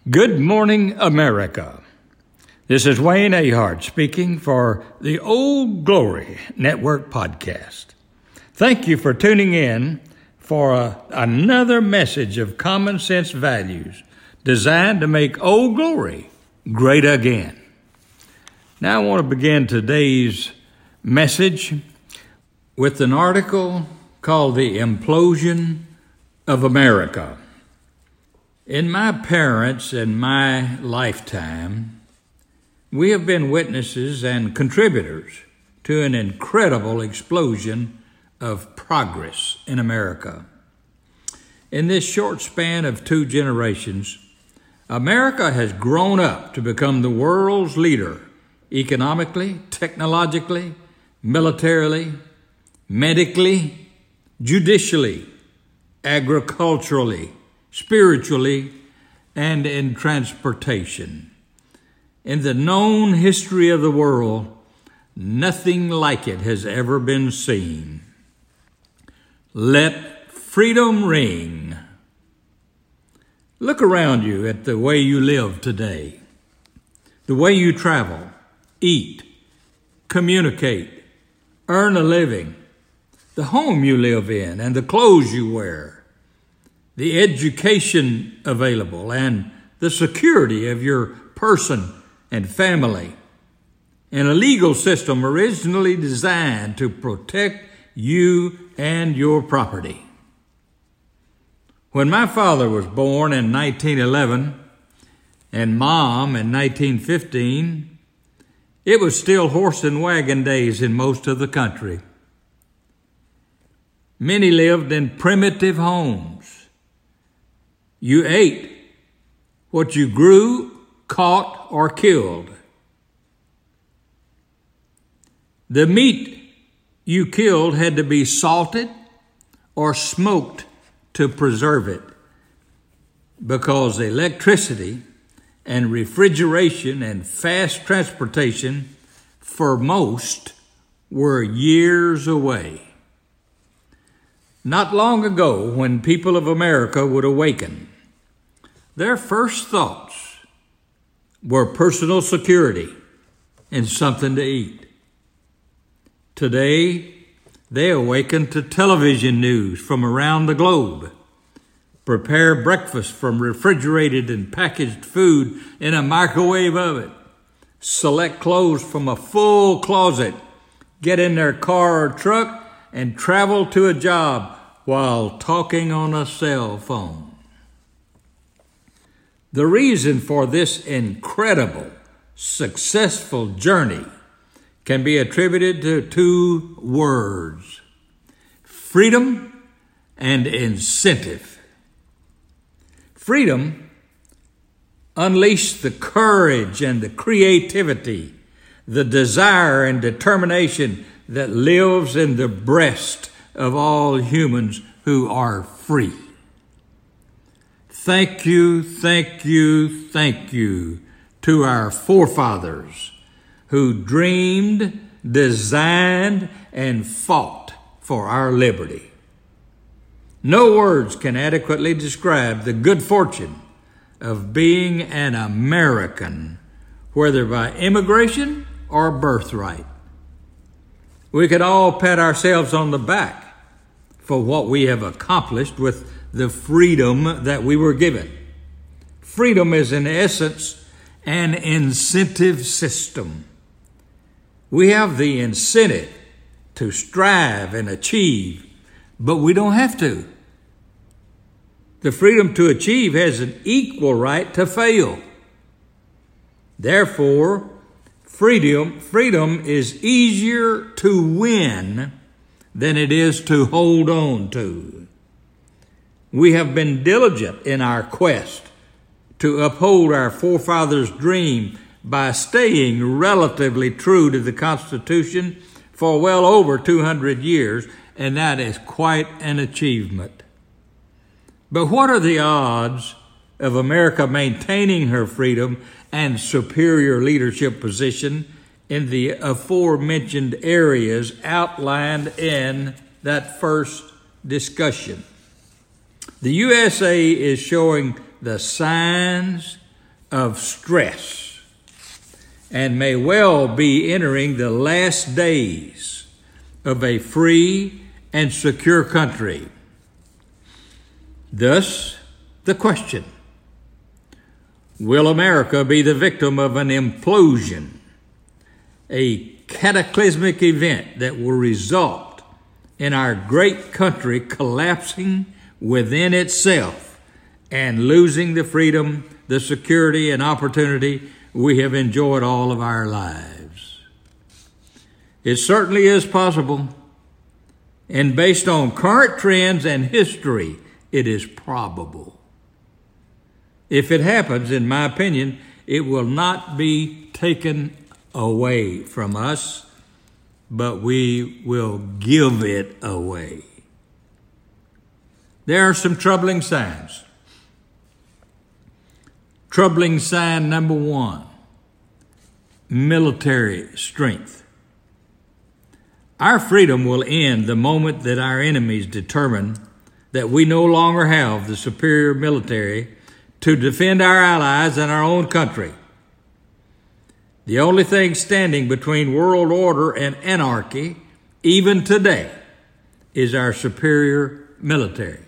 Good morning, America. This is Wayne Ahart speaking for the Old Glory Network podcast. Thank you for tuning in for another message of common sense values designed to make Old Glory great again. Now I want to begin today's message with an article called The Implosion of America. In my parents' and my lifetime, we have been witnesses and contributors to an incredible explosion of progress in America. In this short span of 2 generations, America has grown up to become the world's leader economically, technologically, militarily, medically, judicially, agriculturally, spiritually, and in transportation. In the known history of the world, nothing like it has ever been seen. Let freedom ring. Look around you at the way you live today, the way you travel, eat, communicate, earn a living, the home you live in, and the clothes you wear, the education available, and the security of your person and family, and a legal system originally designed to protect you and your property. When my father was born in 1911 and Mom in 1915, it was still horse and wagon days in most of the country. Many lived in primitive homes. You ate what you grew, caught, or killed. The meat you killed had to be salted or smoked to preserve it, because electricity and refrigeration and fast transportation for most were years away. Not long ago, when people of America would awaken, their first thoughts were personal security and something to eat. Today, they awaken to television news from around the globe, prepare breakfast from refrigerated and packaged food in a microwave oven, select clothes from a full closet, get in their car or truck, and travel to a job while talking on a cell phone. The reason for this incredible, successful journey can be attributed to 2 words: freedom and incentive. Freedom unleashed the courage and the creativity, the desire and determination that lives in the breast of all humans who are free. Thank you, thank you, thank you to our forefathers who dreamed, designed, and fought for our liberty. No words can adequately describe the good fortune of being an American, whether by immigration or birthright. We can all pat ourselves on the back for what we have accomplished with the freedom that we were given. Freedom is, in essence, an incentive system. We have the incentive to strive and achieve, but we don't have to. The freedom to achieve has an equal right to fail. Therefore, freedom is easier to win than it is to hold on to. We have been diligent in our quest to uphold our forefathers' dream by staying relatively true to the Constitution for well over 200 years, and that is quite an achievement. But what are the odds of America maintaining her freedom and superior leadership position in the aforementioned areas outlined in that first discussion? The USA is showing the signs of stress and may well be entering the last days of a free and secure country. Thus, the question: will America be the victim of an implosion, a cataclysmic event that will result in our great country collapsing within itself and losing the freedom, the security, and opportunity we have enjoyed all of our lives? It certainly is possible, and based on current trends and history, it is probable. If it happens, in my opinion, it will not be taken away from us, but we will give it away. There are some troubling signs. Troubling sign number 1, military strength. Our freedom will end the moment that our enemies determine that we no longer have the superior military to defend our allies and our own country. The only thing standing between world order and anarchy, even today, is our superior military.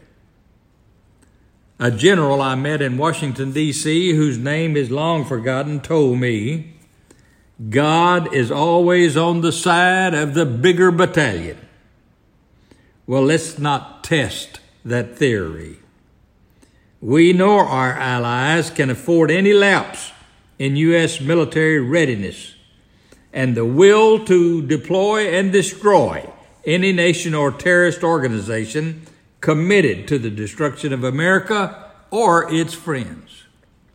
A general I met in Washington, D.C., whose name is long forgotten, told me, God is always on the side of the bigger battalion. Well, let's not test that theory. We nor our allies can afford any lapse in U.S. military readiness, and the will to deploy and destroy any nation or terrorist organization committed to the destruction of America or its friends.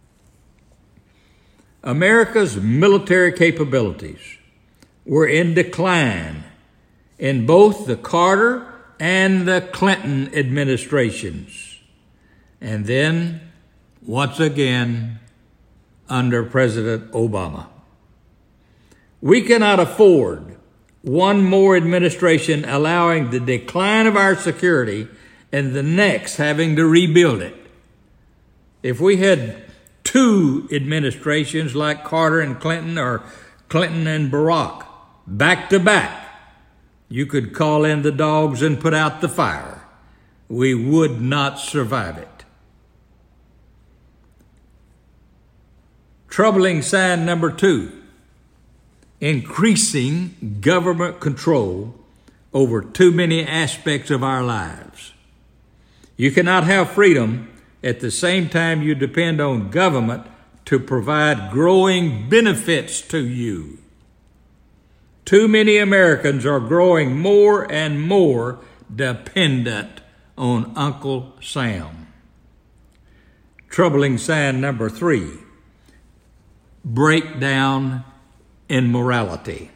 America's military capabilities were in decline in both the Carter and the Clinton administrations, and then, once again, under President Obama. We cannot afford one more administration allowing the decline of our security and the next having to rebuild it. If we had 2 administrations like Carter and Clinton or Clinton and Barack back to back, you could call in the dogs and put out the fire. We would not survive it. Troubling sign number 2, increasing government control over too many aspects of our lives. You cannot have freedom at the same time you depend on government to provide growing benefits to you. Too many Americans are growing more and more dependent on Uncle Sam. Troubling sign number 3, breakdown in morality.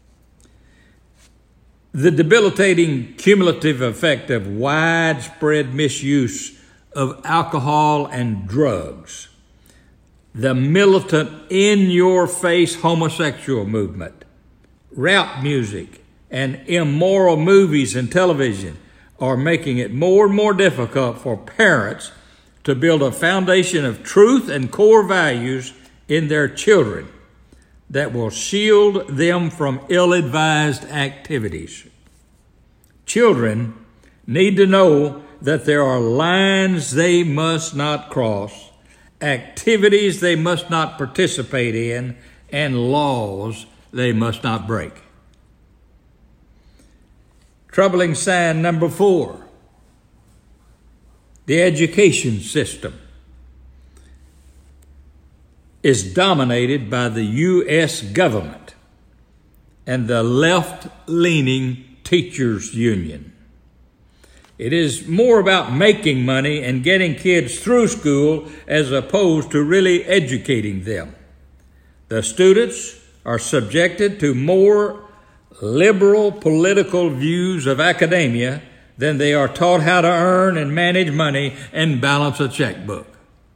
The debilitating cumulative effect of widespread misuse of alcohol and drugs, the militant in-your-face homosexual movement, rap music, and immoral movies and television are making it more and more difficult for parents to build a foundation of truth and core values in their children that will shield them from ill-advised activities. Children need to know that there are lines they must not cross, activities they must not participate in, and laws they must not break. Troubling sign number 4, the education system is dominated by the U.S. government and the left-leaning teachers union. It is more about making money and getting kids through school as opposed to really educating them. The students are subjected to more liberal political views of academia than they are taught how to earn and manage money and balance a checkbook.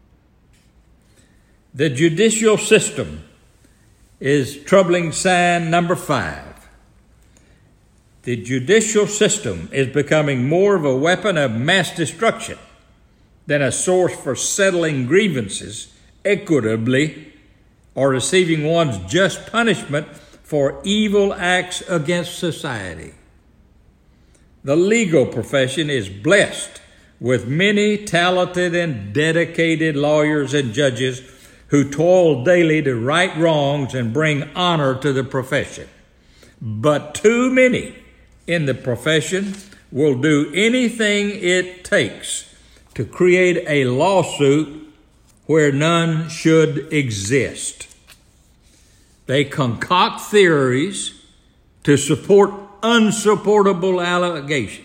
The judicial system is troubling sign number 5. The judicial system is becoming more of a weapon of mass destruction than a source for settling grievances equitably or receiving one's just punishment for evil acts against society. The legal profession is blessed with many talented and dedicated lawyers and judges who toil daily to right wrongs and bring honor to the profession. But too many in the profession will do anything it takes to create a lawsuit where none should exist. They concoct theories to support unsupportable allegations.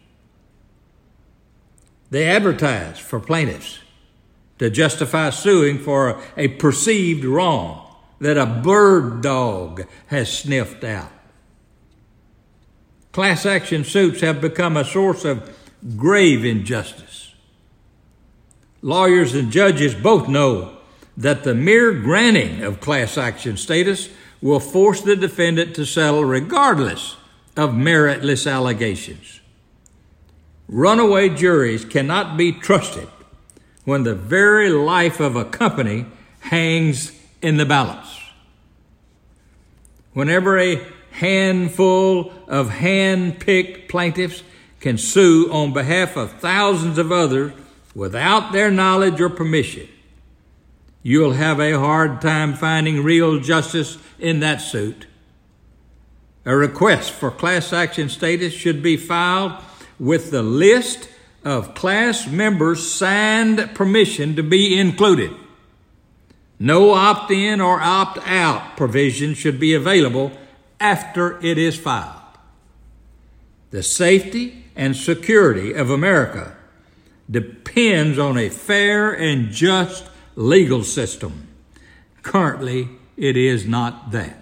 They advertise for plaintiffs to justify suing for a perceived wrong that a bird dog has sniffed out. Class action suits have become a source of grave injustice. Lawyers and judges both know that the mere granting of class action status will force the defendant to settle regardless of meritless allegations. Runaway juries cannot be trusted when the very life of a company hangs in the balance. Whenever a handful of hand-picked plaintiffs can sue on behalf of thousands of others without their knowledge or permission, you'll have a hard time finding real justice in that suit. A request for class action status should be filed with the list of class members' signed permission to be included. No opt-in or opt-out provision should be available after it is filed. The safety and security of America depends on a fair and just legal system. Currently, it is not that.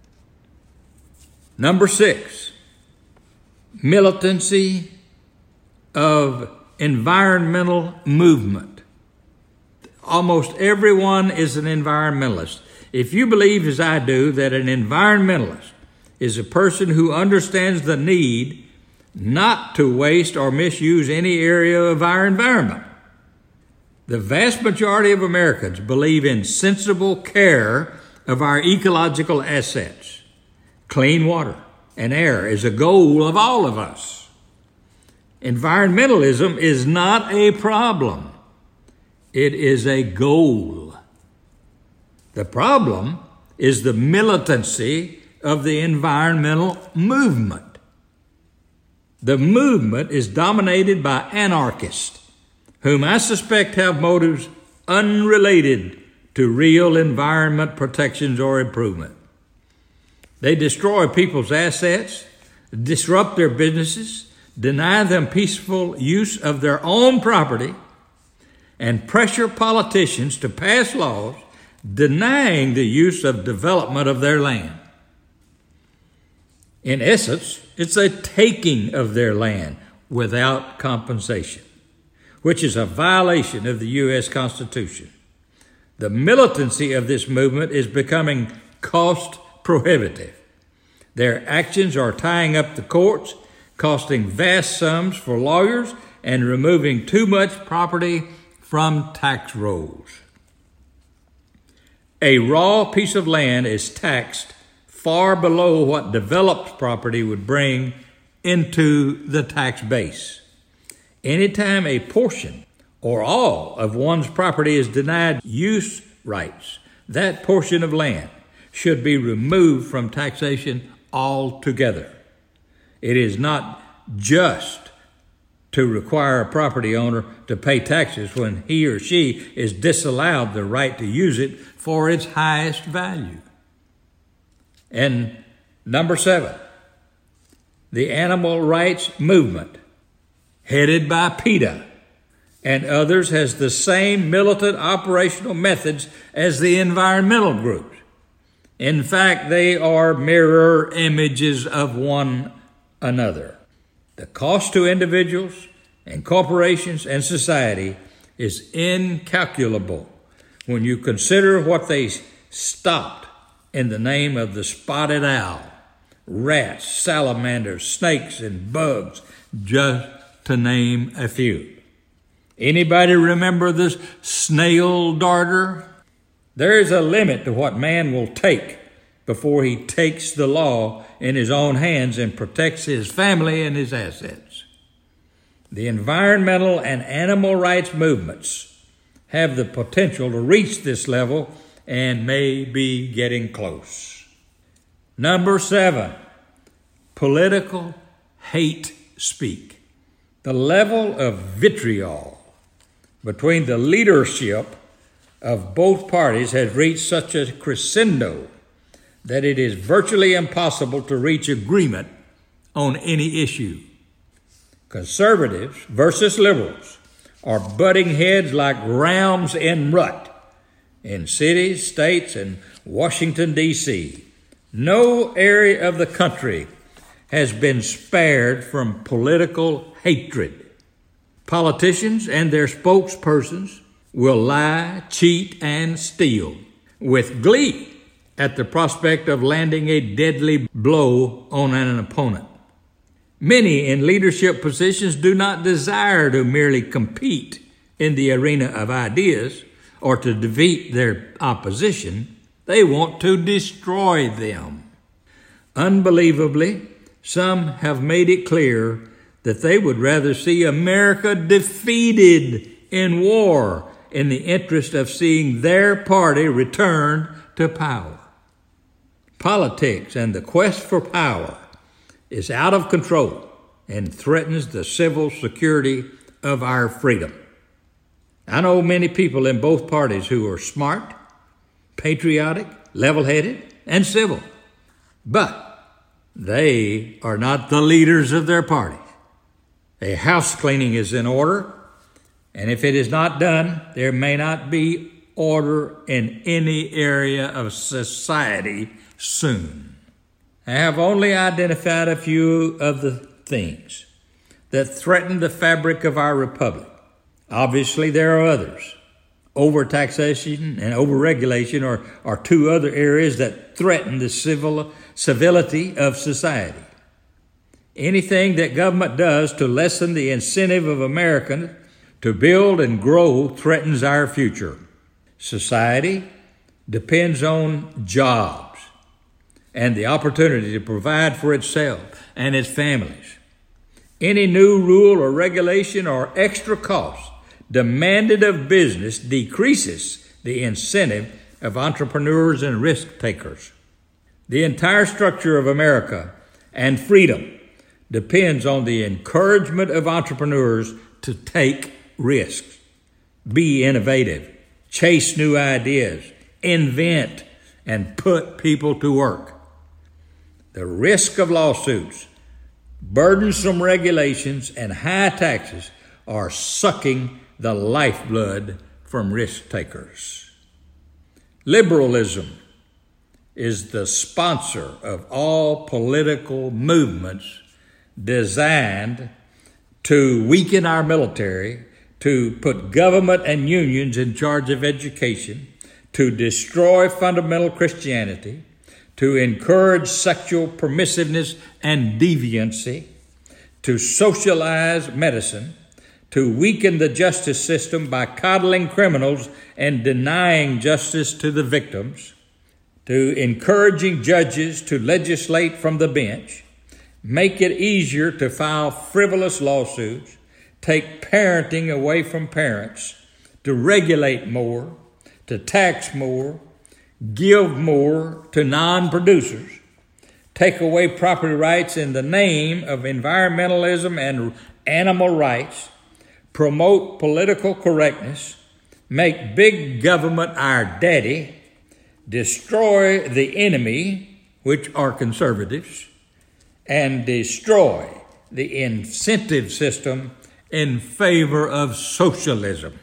Number 6, militancy of environmental movement. Almost everyone is an environmentalist. If you believe, as I do, that an environmentalist is a person who understands the need not to waste or misuse any area of our environment. The vast majority of Americans believe in sensible care of our ecological assets. Clean water and air is a goal of all of us. Environmentalism is not a problem. It is a goal. The problem is the militancy of the environmental movement. The movement is dominated by anarchists, whom I suspect have motives unrelated to real environment protections or improvement. They destroy people's assets, disrupt their businesses, deny them peaceful use of their own property, and pressure politicians to pass laws denying the use of development of their land. In essence, it's a taking of their land without compensation, which is a violation of the U.S. Constitution. The militancy of this movement is becoming cost prohibitive. Their actions are tying up the courts, costing vast sums for lawyers, and removing too much property from tax rolls. A raw piece of land is taxed far below what developed property would bring into the tax base. Anytime a portion or all of one's property is denied use rights, that portion of land should be removed from taxation altogether. It is not just to require a property owner to pay taxes when he or she is disallowed the right to use it for its highest value. And number 7, the animal rights movement, headed by PETA and others, has the same militant operational methods as the environmental groups. In fact, they are mirror images of one another. The cost to individuals and corporations and society is incalculable when you consider what they stopped in the name of the spotted owl, rats, salamanders, snakes, and bugs, just to name a few. Anybody remember this snail darter? There is a limit to what man will take before he takes the law in his own hands and protects his family and his assets. The environmental and animal rights movements have the potential to reach this level and may be getting close. Number 7, political hate speak. The level of vitriol between the leadership of both parties has reached such a crescendo that it is virtually impossible to reach agreement on any issue. Conservatives versus liberals are butting heads like rams in rut in cities, states, and Washington, D.C. No area of the country has been spared from political hatred. Politicians and their spokespersons will lie, cheat, and steal with glee at the prospect of landing a deadly blow on an opponent. Many in leadership positions do not desire to merely compete in the arena of ideas or to defeat their opposition. They want to destroy them. Unbelievably, some have made it clear that they would rather see America defeated in war in the interest of seeing their party return to power. Politics and the quest for power is out of control and threatens the civil security of our freedom. I know many people in both parties who are smart, patriotic, level-headed, and civil, but they are not the leaders of their parties. A house cleaning is in order, and if it is not done, there may not be order in any area of society soon. I have only identified a few of the things that threaten the fabric of our republic. Obviously, there are others. Overtaxation and overregulation are two other areas that threaten the civility of society. Anything that government does to lessen the incentive of Americans to build and grow threatens our future. Society depends on jobs and the opportunity to provide for itself and its families. Any new rule or regulation or extra cost demanded of business decreases the incentive of entrepreneurs and risk takers. The entire structure of America and freedom depends on the encouragement of entrepreneurs to take risks, be innovative, chase new ideas, invent, and put people to work. The risk of lawsuits, burdensome regulations, and high taxes are sucking the lifeblood from risk takers. Liberalism is the sponsor of all political movements designed to weaken our military, to put government and unions in charge of education, to destroy fundamental Christianity, to encourage sexual permissiveness and deviancy, to socialize medicine, to weaken the justice system by coddling criminals and denying justice to the victims, to encouraging judges to legislate from the bench, make it easier to file frivolous lawsuits, take parenting away from parents, to regulate more, to tax more, give more to non-producers, take away property rights in the name of environmentalism and animal rights, promote political correctness, make big government our daddy, destroy the enemy, which are conservatives, and destroy the incentive system in favor of socialism.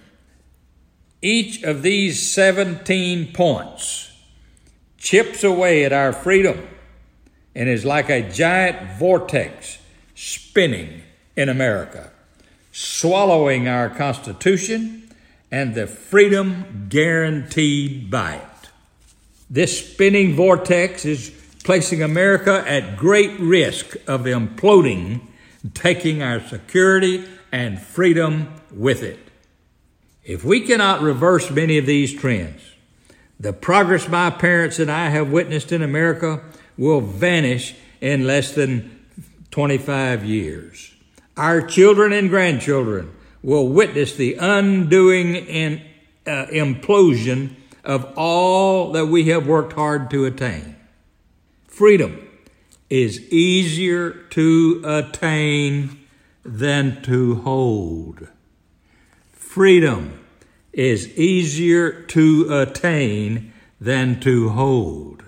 Each of these 17 points chips away at our freedom and is like a giant vortex spinning in America, swallowing our Constitution and the freedom guaranteed by it. This spinning vortex is placing America at great risk of imploding, taking our security and freedom with it. If we cannot reverse many of these trends, The progress my parents and I have witnessed in America will vanish in less than 25 years. Our children and grandchildren will witness the undoing and implosion of all that we have worked hard to attain. Freedom is easier to attain than to hold. Freedom is easier to attain than to hold.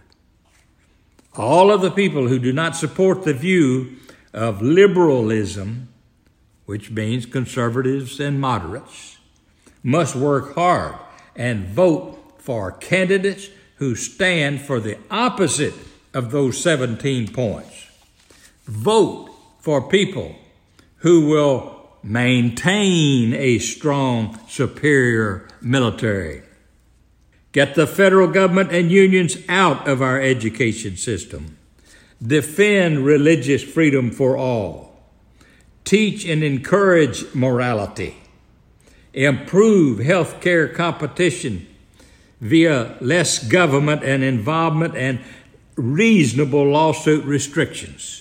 All of the people who do not support the view of liberalism, which means conservatives and moderates, must work hard and vote for candidates who stand for the opposite of those 17 points. Vote for people who will maintain a strong, superior military. Get the federal government and unions out of our education system. Defend religious freedom for all. Teach and encourage morality. Improve health care competition via less government and involvement and reasonable lawsuit restrictions.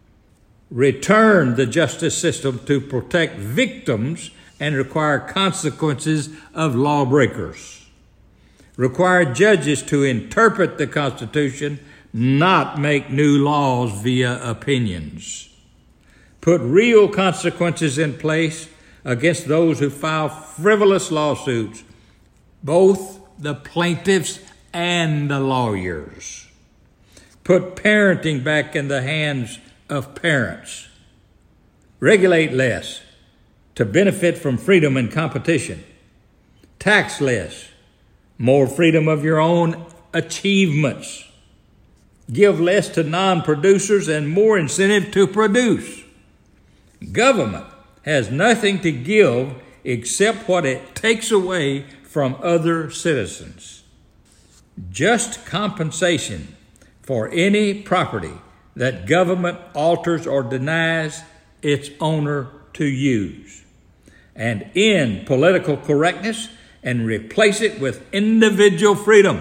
Return the justice system to protect victims and require consequences of lawbreakers. Require judges to interpret the Constitution, not make new laws via opinions. Put real consequences in place against those who file frivolous lawsuits, both the plaintiffs and the lawyers. Put parenting back in the hands of parents. Regulate less to benefit from freedom and competition. Tax less, more freedom of your own achievements. Give less to non-producers and more incentive to produce. Government has nothing to give except what it takes away from other citizens. Just compensation for any property that government alters or denies its owner to use. And end political correctness and replace it with individual freedom.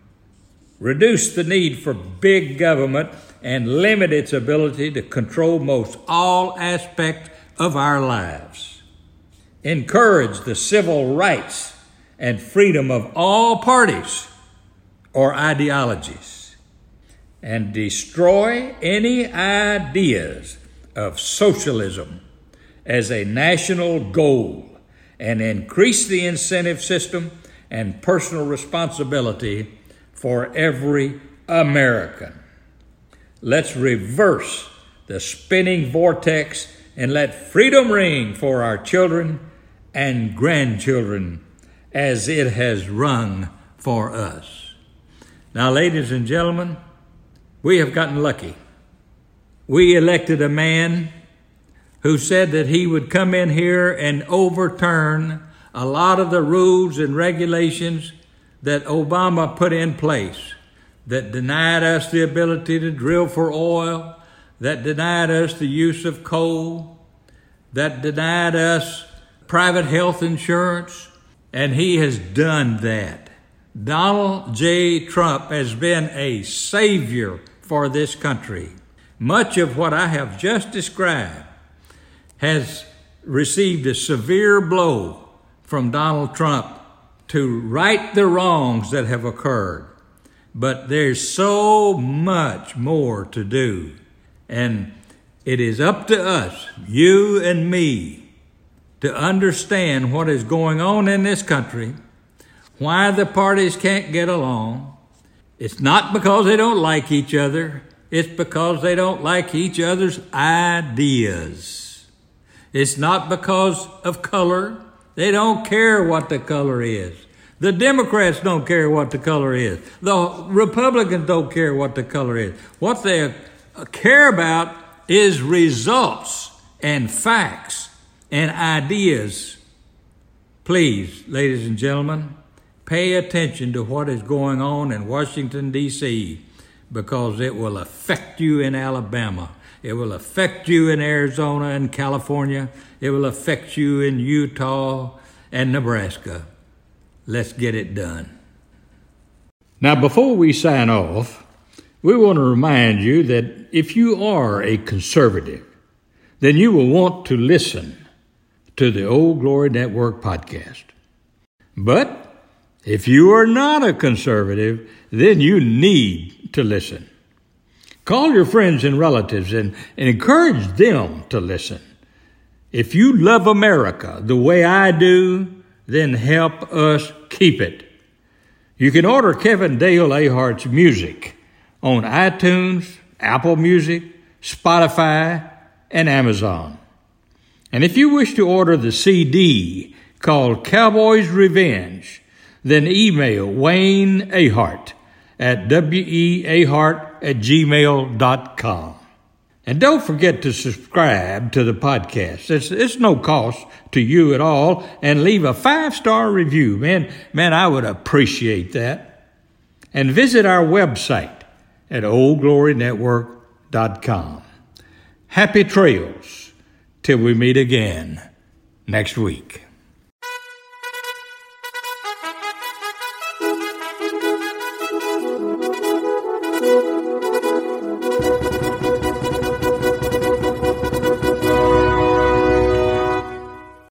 Reduce the need for big government and limit its ability to control most all aspects of our lives. Encourage the civil rights and freedom of all parties or ideologies, and destroy any ideas of socialism as a national goal, and increase the incentive system and personal responsibility for every American. Let's reverse the spinning vortex and let freedom ring for our children and grandchildren as it has rung for us. Now, ladies and gentlemen, we have gotten lucky. We elected a man who said that he would come in here and overturn a lot of the rules and regulations that Obama put in place, that denied us the ability to drill for oil, that denied us the use of coal, that denied us private health insurance, and he has done that. Donald J. Trump has been a savior for this country. Much of what I have just described has received a severe blow from Donald Trump to right the wrongs that have occurred. But there's so much more to do. And it is up to us, you and me, to understand what is going on in this country, why the parties can't get along. It's not because they don't like each other. It's because they don't like each other's ideas. It's not because of color. They don't care what the color is. The Democrats don't care what the color is. The Republicans don't care what the color is. What they care about is results and facts and ideas. Please, ladies and gentlemen, pay attention to what is going on in Washington, D.C., because it will affect you in Alabama. It will affect you in Arizona and California. It will affect you in Utah and Nebraska. Let's get it done. Now, before we sign off, we want to remind you that if you are a conservative, then you will want to listen to the Old Glory Network podcast. But if you are not a conservative, then you need to listen. Call your friends and relatives and encourage them to listen. If you love America the way I do, then help us keep it. You can order Kevin Dale Ahart's music on iTunes, Apple Music, Spotify, and Amazon. And if you wish to order the CD called Cowboy's Revenge, then email Wayne Ahart at weahart@gmail.com. And don't forget to subscribe to the podcast. It's no cost to you at all. And leave a 5-star review. Man, I would appreciate that. And visit our website at oldglorynetwork.com. Happy trails till we meet again next week.